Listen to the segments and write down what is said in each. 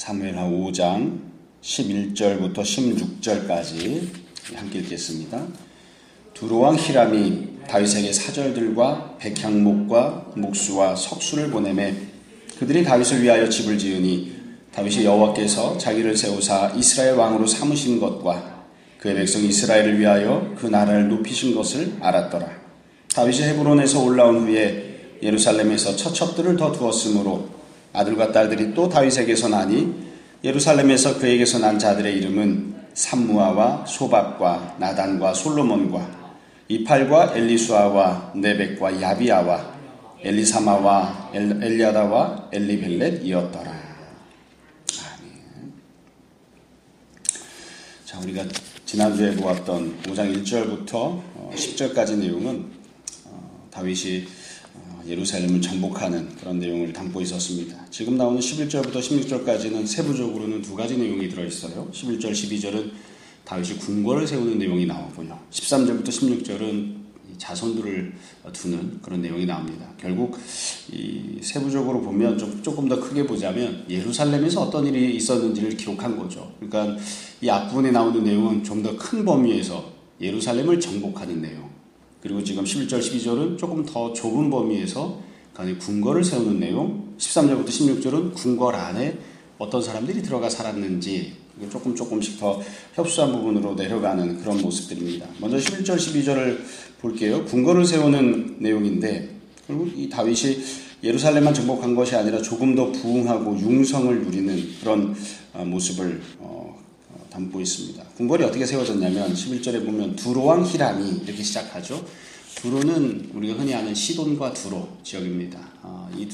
사무엘하 5장 11절부터 16절까지 함께 읽겠습니다. 두로왕 히람이 다윗에게 사절들과 백향목과 목수와 석수를 보내매 그들이 다윗을 위하여 집을 지으니 다윗이 여호와께서 자기를 세우사 이스라엘 왕으로 삼으신 것과 그의 백성 이스라엘을 위하여 그 나라를 높이신 것을 알았더라. 다윗이 헤브론에서 올라온 후에 예루살렘에서 처첩들을 더 두었으므로 아들과 딸들이 또 다윗에게서 나니 예루살렘에서 그에게서 난 자들의 이름은 삼무아와 소박과 나단과 솔로몬과 이팔과 엘리수아와 네벡과 야비아와 엘리사마와 엘리아다와 엘리벨렛이었더라. 아멘. 자, 우리가 지난주에 보았던 5장 1절부터 10절까지 내용은 다윗이 예루살렘을 정복하는 그런 내용을 담고 있었습니다. 지금 나오는 11절부터 16절까지는 세부적으로는 두 가지 내용이 들어있어요. 11절, 12절은 다윗이 군거를 세우는 내용이 나오고요. 13절부터 16절은 자손들을 두는 그런 내용이 나옵니다. 결국 이 세부적으로 보면 조금 더 크게 보자면 예루살렘에서 어떤 일이 있었는지를 기록한 거죠. 그러니까 이 앞부분에 나오는 내용은 좀 더 큰 범위에서 예루살렘을 정복하는 내용, 그리고 지금 11절, 12절은 조금 더 좁은 범위에서 궁궐을 세우는 내용, 13절부터 16절은 궁궐 안에 어떤 사람들이 들어가 살았는지 조금씩 더 협소한 부분으로 내려가는 그런 모습들입니다. 먼저 11절, 12절을 볼게요. 궁궐을 세우는 내용인데, 결국 이 다윗이 예루살렘만 정복한 것이 아니라 조금 더 부흥하고 융성을 누리는 그런 모습을 담고 있습니다. 궁궐이 어떻게 세워졌냐면 11절에 보면 두로왕 히람이 이렇게 시작하죠. 두로는 우리가 흔히 아는 시돈과 두로 지역입니다. 이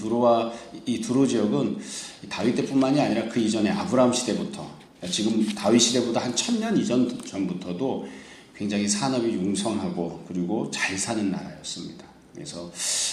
두로 지역은 다윗 때뿐만이 아니라 그 이전에 아브라함 시대부터, 지금 다윗 시대보다 한 1000년 전부터도 굉장히 산업이 융성하고 그리고 잘 사는 나라였습니다. 그래서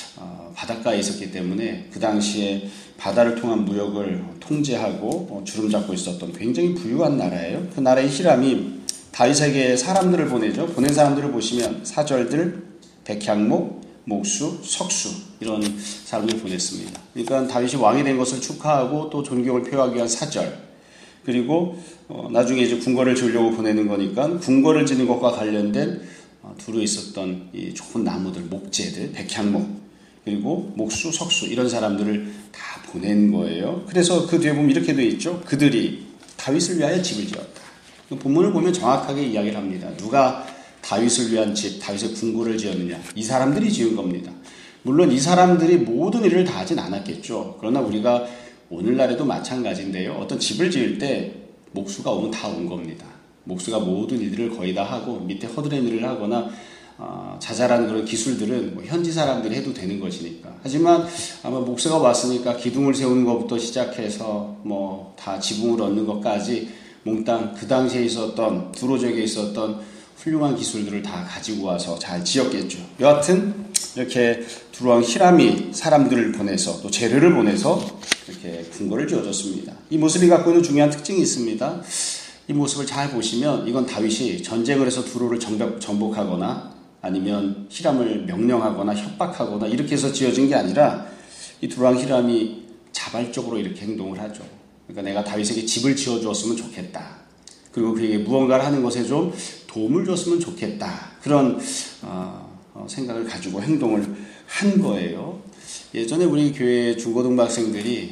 바닷가에 있었기 때문에 그 당시에 바다를 통한 무역을 통제하고 주름 잡고 있었던 굉장히 부유한 나라예요. 그 나라의 히람이 다윗에게 사람들을 보내죠. 보낸 사람들을 보시면 사절들, 백향목, 목수, 석수 이런 사람들을 보냈습니다. 그러니까 다윗이 왕이 된 것을 축하하고 또 존경을 표하기 위한 사절, 그리고 나중에 이제 궁궐을 지으려고 보내는 거니까 궁궐을 짓는 것과 관련된 두루 있었던 이 좋은 나무들, 목재들, 백향목, 그리고 목수, 석수 이런 사람들을 다 보낸 거예요. 그래서 그 뒤에 보면 이렇게 되어 있죠. 그들이 다윗을 위하여 집을 지었다. 본문을 보면 정확하게 이야기를 합니다. 누가 다윗을 위한 집, 다윗의 궁궐을 지었느냐? 이 사람들이 지은 겁니다. 물론 이 사람들이 모든 일을 다 하진 않았겠죠. 그러나 우리가 오늘날에도 마찬가지인데요. 어떤 집을 지을 때 목수가 오면 다 온 겁니다. 목수가 모든 일들을 거의 다 하고 밑에 허드렛 일을 하거나 자잘한 그런 기술들은 현지 사람들이 해도 되는 것이니까. 하지만 아마 목수가 왔으니까 기둥을 세우는 것부터 시작해서 다 지붕을 얻는 것까지 몽땅 그 당시에 있었던 두로 지역에 있었던 훌륭한 기술들을 다 가지고 와서 잘 지었겠죠. 여하튼 이렇게 두로왕 히람이 사람들을 보내서 또 재료를 보내서 이렇게 궁궐을 지어줬습니다. 이 모습이 갖고 있는 중요한 특징이 있습니다. 이 모습을 잘 보시면 이건 다윗이 전쟁을 해서 두로를 정복하거나 아니면 히람을 명령하거나 협박하거나 이렇게 해서 지어진 게 아니라 이 두로왕 히람이 자발적으로 이렇게 행동을 하죠. 그러니까 내가 다윗에게 집을 지어주었으면 좋겠다. 그리고 그에게 무언가를 하는 것에 좀 도움을 줬으면 좋겠다. 그런 생각을 가지고 행동을 한 거예요. 예전에 우리 교회 중고등부 학생들이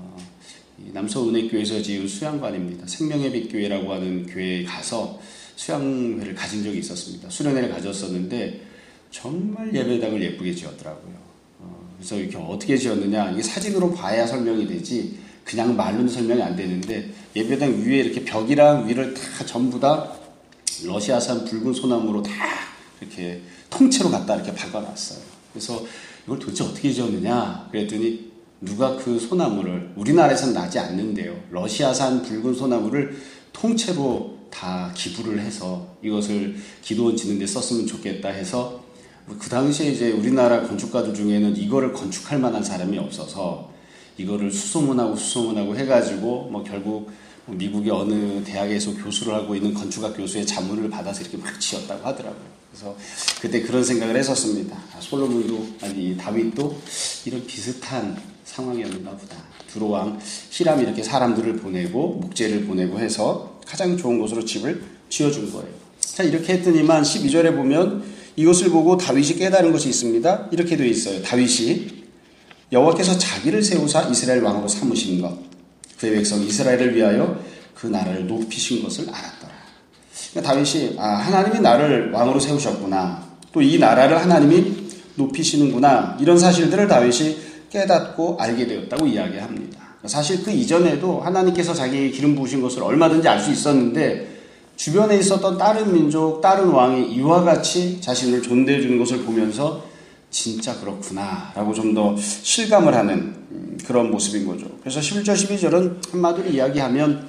남서은혜교회에서 지은 수양관입니다. 생명의 빛 교회라고 하는 교회에 가서 수양회를 가진 적이 있었습니다. 수련회를 가졌었는데 정말 예배당을 예쁘게 지었더라고요. 그래서 이렇게 어떻게 지었느냐, 이게 사진으로 봐야 설명이 되지 그냥 말로는 설명이 안 되는데, 예배당 위에 이렇게 벽이랑 위를 다 전부 다 러시아산 붉은 소나무로 다 이렇게 통째로 갖다 이렇게 박아놨어요. 그래서 이걸 도대체 어떻게 지었느냐 그랬더니 누가 그 소나무를, 우리나라에서는 나지 않는데요, 러시아산 붉은 소나무를 통째로 다 기부를 해서 이것을 기도원 짓는 데 썼으면 좋겠다 해서, 그 당시에 이제 우리나라 건축가들 중에는 이거를 건축할 만한 사람이 없어서 이거를 수소문하고 해가지고 결국 미국의 어느 대학에서 교수를 하고 있는 건축학 교수의 자문을 받아서 이렇게 막 지었다고 하더라고요. 그래서 그때 그런 생각을 했었습니다. 솔로몬도, 아니 다윗도 이런 비슷한 상황이었나 보다. 두로왕 히람이 이렇게 사람들을 보내고 목재를 보내고 해서 가장 좋은 곳으로 집을 지어준 거예요. 자, 이렇게 했더니만 12절에 보면 이것을 보고 다윗이 깨달은 것이 있습니다. 이렇게 되어 있어요. 다윗이 여호와께서 자기를 세우사 이스라엘 왕으로 삼으신 것, 그의 백성 이스라엘을 위하여 그 나라를 높이신 것을 알았더라. 그러니까 다윗이 하나님이 나를 왕으로 세우셨구나. 또 이 나라를 하나님이 높이시는구나. 이런 사실들을 다윗이 깨닫고 알게 되었다고 이야기합니다. 사실 그 이전에도 하나님께서 자기에게 기름 부으신 것을 얼마든지 알 수 있었는데 주변에 있었던 다른 민족, 다른 왕이 이와 같이 자신을 존대해 주는 것을 보면서 진짜 그렇구나 라고 좀 더 실감을 하는 그런 모습인 거죠. 그래서 11절 12절은 한마디로 이야기하면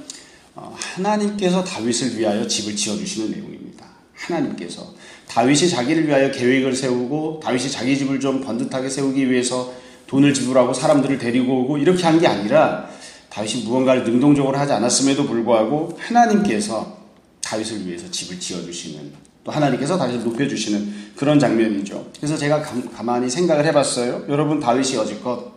하나님께서 다윗을 위하여 집을 지어주시는 내용입니다. 하나님께서 다윗이 자기를 위하여 계획을 세우고 다윗이 자기 집을 좀 번듯하게 세우기 위해서 돈을 지불하고 사람들을 데리고 오고 이렇게 한 게 아니라 다윗이 무언가를 능동적으로 하지 않았음에도 불구하고 하나님께서 다윗을 위해서 집을 지어주시는, 또 하나님께서 다윗을 높여주시는 그런 장면이죠. 그래서 제가 가만히 생각을 해봤어요. 여러분, 다윗이 여지껏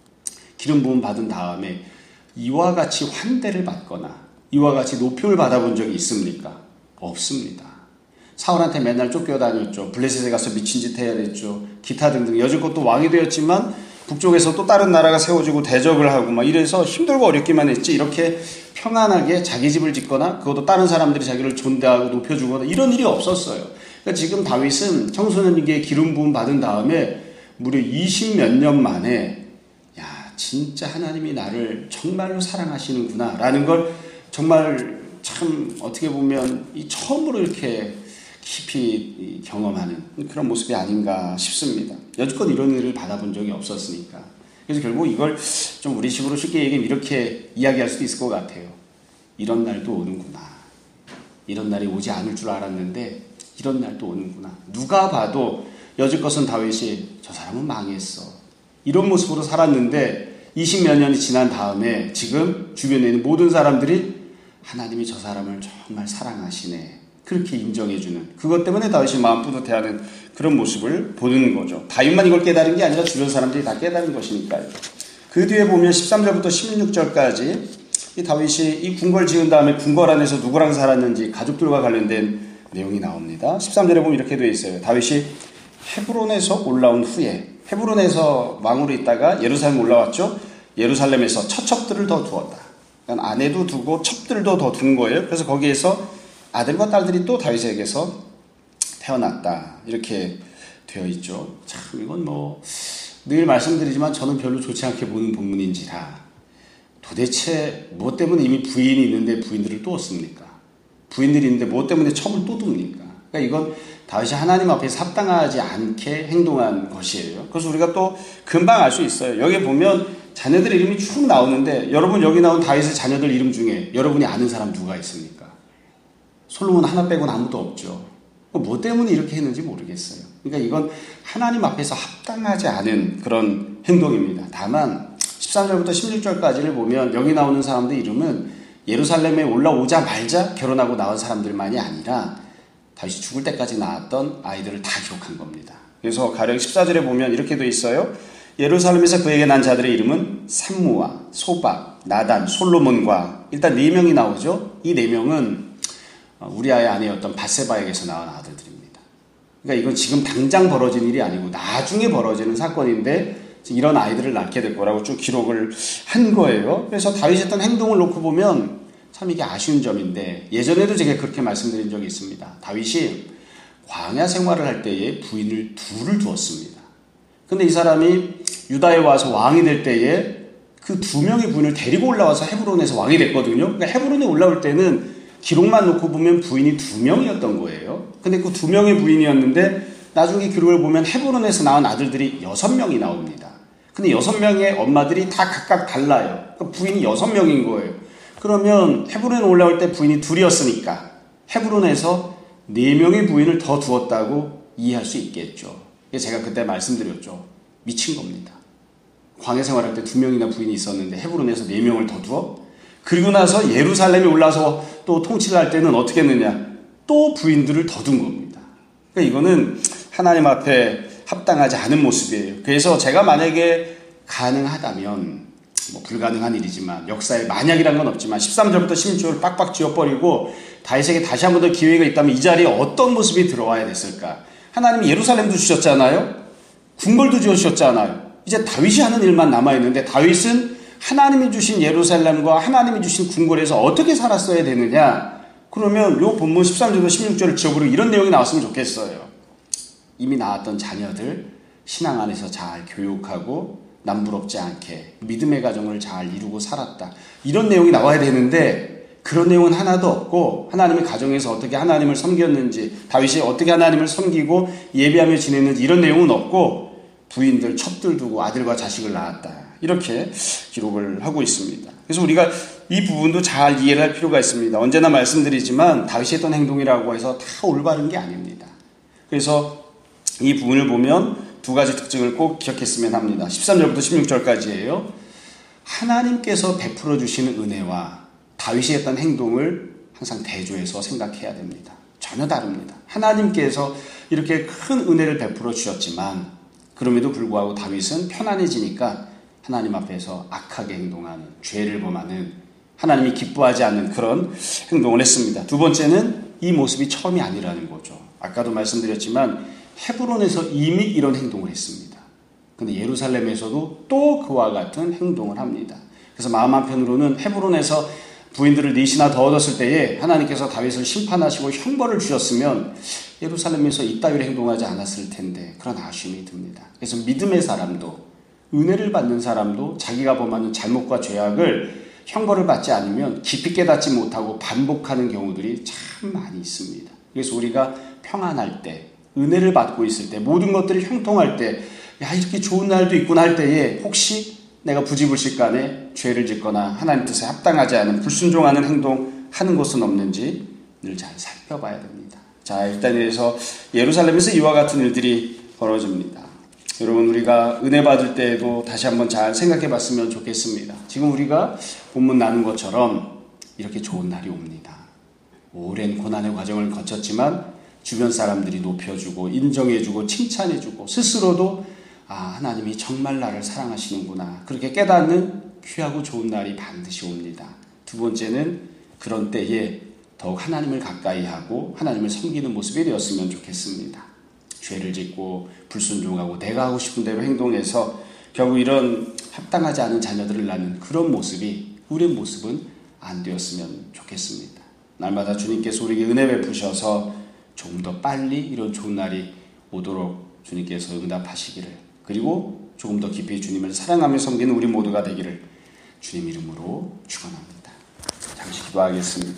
기름 부음 받은 다음에 이와 같이 환대를 받거나 이와 같이 높임을 받아본 적이 있습니까? 없습니다. 사울한테 맨날 쫓겨다녔죠. 블레셋에 가서 미친 짓 해야 됐죠. 기타 등등 여지껏 또 왕이 되었지만 북쪽에서 또 다른 나라가 세워지고 대적을 하고 막 이래서 힘들고 어렵기만 했지, 이렇게 평안하게 자기 집을 짓거나 그것도 다른 사람들이 자기를 존대하고 높여주거나 이런 일이 없었어요. 그러니까 지금 다윗은 청소년에게 기름 부음 받은 다음에 무려 20몇 년 만에 진짜 하나님이 나를 정말로 사랑하시는구나 라는 걸 정말 참 어떻게 보면 처음으로 이렇게 깊이 경험하는 그런 모습이 아닌가 싶습니다. 여지껏 이런 일을 받아본 적이 없었으니까. 그래서 결국 이걸 좀 우리식으로 쉽게 얘기하면 이렇게 이야기할 수도 있을 것 같아요. 이런 날도 오는구나. 이런 날이 오지 않을 줄 알았는데 이런 날도 오는구나. 누가 봐도 여지껏은 다윗이 저 사람은 망했어, 이런 모습으로 살았는데 20몇 년이 지난 다음에 지금 주변에 있는 모든 사람들이 하나님이 저 사람을 정말 사랑하시네, 그렇게 인정해주는, 그것 때문에 다윗이 마음 뿌듯해하는 그런 모습을 보는 거죠. 다윗만 이걸 깨달은 게 아니라 주변 사람들이 다 깨달은 것이니까요. 그 뒤에 보면 13절부터 16절까지 이 다윗이 이 궁궐 지은 다음에 궁궐 안에서 누구랑 살았는지 가족들과 관련된 내용이 나옵니다. 13절에 보면 이렇게 되어 있어요. 다윗이 헤브론에서 올라온 후에, 헤브론에서 왕으로 있다가 예루살렘 올라왔죠. 예루살렘에서 처첩들을 더 두었다. 그러니까 아내도 두고 첩들도 더 둔 거예요. 그래서 거기에서 아들과 딸들이 또 다윗에게서 태어났다, 이렇게 되어 있죠. 참 이건 늘 말씀드리지만 저는 별로 좋지 않게 보는 본문인지라, 도대체 무엇 때문에 이미 부인이 있는데 부인들을 또 얻습니까? 부인들이 있는데 무엇 때문에 첩을 또 둡니까? 그러니까 이건 다윗이 하나님 앞에서 합당하지 않게 행동한 것이에요. 그래서 우리가 또 금방 알 수 있어요. 여기 보면 자녀들 이름이 쭉 나오는데 여러분, 여기 나온 다윗의 자녀들 이름 중에 여러분이 아는 사람 누가 있습니까? 솔로몬 하나 빼고는 아무도 없죠. 뭐 때문에 이렇게 했는지 모르겠어요. 그러니까 이건 하나님 앞에서 합당하지 않은 그런 행동입니다. 다만 13절부터 16절까지를 보면 여기 나오는 사람들 이름은 예루살렘에 올라오자마자 결혼하고 나온 사람들만이 아니라 다윗이 죽을 때까지 낳았던 아이들을 다 기록한 겁니다. 그래서 가령 14절에 보면 이렇게 되어 있어요. 예루살렘에서 그에게 난 자들의 이름은 삼무와 소박, 나단, 솔로몬과, 일단 4명이 나오죠. 이 4명은 우리아의 아내였던 밧세바에게서 낳은 아들들입니다. 그러니까 이건 지금 당장 벌어진 일이 아니고 나중에 벌어지는 사건인데 이런 아이들을 낳게 될 거라고 쭉 기록을 한 거예요. 그래서 다윗이 했던 행동을 놓고 보면 참 이게 아쉬운 점인데, 예전에도 제가 그렇게 말씀드린 적이 있습니다. 다윗이 광야 생활을 할 때에 부인을 둘을 두었습니다. 근데 이 사람이 유다에 와서 왕이 될 때에 그 2명의 부인을 데리고 올라와서 헤브론에서 왕이 됐거든요. 그러니까 헤브론에 올라올 때는 기록만 놓고 보면 부인이 2명이었던 거예요. 근데 그 2명의 부인이었는데 나중에 기록을 보면 헤브론에서 낳은 아들들이 6명이 나옵니다. 근데 6명의 엄마들이 다 각각 달라요. 그러니까 부인이 6명인 거예요. 그러면 헤브론에 올라올 때 부인이 2이었으니까 헤브론에서 4명의 부인을 더 두었다고 이해할 수 있겠죠. 제가 그때 말씀드렸죠. 미친 겁니다. 광야 생활할 때 2명이나 부인이 있었는데 헤브론에서 4명을 더 두어? 그리고 나서 예루살렘에 올라서 또 통치를 할 때는 어떻게 했느냐? 또 부인들을 더 둔 겁니다. 그러니까 이거는 하나님 앞에 합당하지 않은 모습이에요. 그래서 제가 만약에 가능하다면 불가능한 일이지만 역사에 만약이란 건 없지만 13절부터 16절을 빡빡 지워버리고 다윗에게 다시 한 번 더 기회가 있다면 이 자리에 어떤 모습이 들어와야 됐을까? 하나님이 예루살렘도 주셨잖아요. 궁궐도 주셨잖아요. 이제 다윗이 하는 일만 남아있는데 다윗은 하나님이 주신 예루살렘과 하나님이 주신 궁궐에서 어떻게 살았어야 되느냐? 그러면 요 본문 13절부터 16절을 지워버리고 이런 내용이 나왔으면 좋겠어요. 이미 낳았던 자녀들 신앙 안에서 잘 교육하고 남부럽지 않게 믿음의 가정을 잘 이루고 살았다. 이런 내용이 나와야 되는데 그런 내용은 하나도 없고 하나님의 가정에서 어떻게 하나님을 섬겼는지 다윗이 어떻게 하나님을 섬기고 예배하며 지냈는지 이런 내용은 없고 부인들 첩들 두고 아들과 자식을 낳았다. 이렇게 기록을 하고 있습니다. 그래서 우리가 이 부분도 잘 이해를 할 필요가 있습니다. 언제나 말씀드리지만 다윗이 했던 행동이라고 해서 다 올바른 게 아닙니다. 그래서 이 부분을 보면 두 가지 특징을 꼭 기억했으면 합니다. 13절부터 16절까지예요. 하나님께서 베풀어 주시는 은혜와 다윗이 했던 행동을 항상 대조해서 생각해야 됩니다. 전혀 다릅니다. 하나님께서 이렇게 큰 은혜를 베풀어 주셨지만 그럼에도 불구하고 다윗은 편안해지니까 하나님 앞에서 악하게 행동하는, 죄를 범하는, 하나님이 기뻐하지 않는 그런 행동을 했습니다. 두 번째는 이 모습이 처음이 아니라는 거죠. 아까도 말씀드렸지만 헤브론에서 이미 이런 행동을 했습니다. 근데 예루살렘에서도 또 그와 같은 행동을 합니다. 그래서 마음 한편으로는 헤브론에서 부인들을 넷이나 더 얻었을 때에 하나님께서 다윗을 심판하시고 형벌을 주셨으면 예루살렘에서 이따위로 행동하지 않았을 텐데 그런 아쉬움이 듭니다. 그래서 믿음의 사람도 은혜를 받는 사람도 자기가 범하는 잘못과 죄악을 형벌을 받지 않으면 깊이 깨닫지 못하고 반복하는 경우들이 참 많이 있습니다. 그래서 우리가 평안할 때 은혜를 받고 있을 때 모든 것들이 형통할 때 야 이렇게 좋은 날도 있구나 할 때에 혹시 내가 부지불식간에 죄를 짓거나 하나님 뜻에 합당하지 않은 불순종하는 행동하는 것은 없는지 늘 잘 살펴봐야 됩니다. 자, 일단 여기서 예루살렘에서 이와 같은 일들이 벌어집니다. 여러분 우리가 은혜 받을 때에도 다시 한번 잘 생각해 봤으면 좋겠습니다. 지금 우리가 본문 나눈 것처럼 이렇게 좋은 날이 옵니다. 오랜 고난의 과정을 거쳤지만 주변 사람들이 높여주고 인정해주고 칭찬해주고 스스로도 하나님이 정말 나를 사랑하시는구나 그렇게 깨닫는 귀하고 좋은 날이 반드시 옵니다. 두 번째는 그런 때에 더욱 하나님을 가까이 하고 하나님을 섬기는 모습이 되었으면 좋겠습니다. 죄를 짓고 불순종하고 내가 하고 싶은 대로 행동해서 결국 이런 합당하지 않은 자녀들을 낳는 그런 모습이 우리의 모습은 안 되었으면 좋겠습니다. 날마다 주님께서 우리에게 은혜 베푸셔서 조금 더 빨리 이런 좋은 날이 오도록 주님께서 응답하시기를 그리고 조금 더 깊이 주님을 사랑하며 섬기는 우리 모두가 되기를 주님 이름으로 축원합니다. 잠시 기도하겠습니다.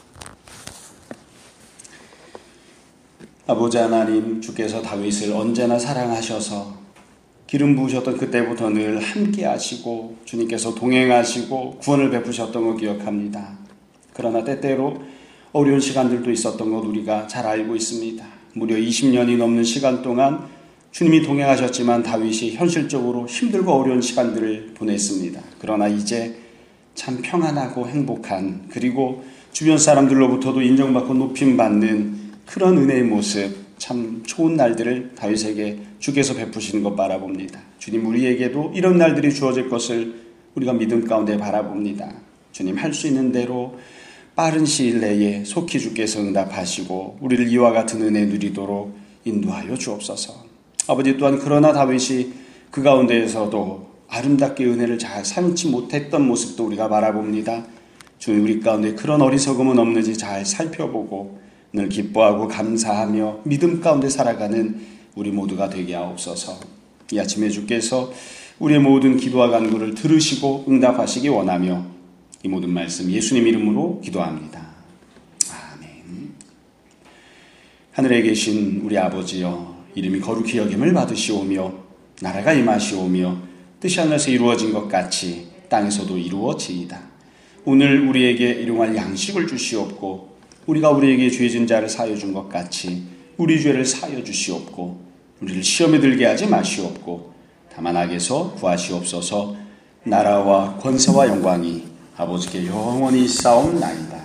아버지 하나님, 주께서 다윗을 언제나 사랑하셔서 기름 부으셨던 그때부터 늘 함께 하시고 주님께서 동행하시고 구원을 베푸셨던 거 기억합니다. 그러나 때때로 어려운 시간들도 있었던 것 우리가 잘 알고 있습니다. 무려 20년이 넘는 시간 동안 주님이 동행하셨지만 다윗이 현실적으로 힘들고 어려운 시간들을 보냈습니다. 그러나 이제 참 평안하고 행복한 그리고 주변 사람들로부터도 인정받고 높임받는 그런 은혜의 모습 참 좋은 날들을 다윗에게 주께서 베푸시는 것 바라봅니다. 주님 우리에게도 이런 날들이 주어질 것을 우리가 믿음 가운데 바라봅니다. 주님 할 수 있는 대로 빠른 시일 내에 속히 주께서 응답하시고 우리를 이와 같은 은혜 누리도록 인도하여 주옵소서. 아버지 또한 그러나 다윗이 그 가운데에서도 아름답게 은혜를 잘 삼지 못했던 모습도 우리가 바라봅니다. 주님 우리 가운데 그런 어리석음은 없는지 잘 살펴보고 늘 기뻐하고 감사하며 믿음 가운데 살아가는 우리 모두가 되게 하옵소서. 이 아침에 주께서 우리의 모든 기도와 간구를 들으시고 응답하시기 원하며 이 모든 말씀 예수님 이름으로 기도합니다. 아멘. 하늘에 계신 우리 아버지여 이름이 거룩히 여김을 받으시오며 나라가 임하시오며 뜻이 하늘에서 이루어진 것 같이 땅에서도 이루어지이다. 오늘 우리에게 일용할 양식을 주시옵고 우리가 우리에게 죄진 자를 사하여 준 것 같이 우리 죄를 사하여 주시옵고 우리를 시험에 들게 하지 마시옵고 다만 악에서 구하시옵소서. 나라와 권세와 영광이 아버지께 영원히 있사옵나이다.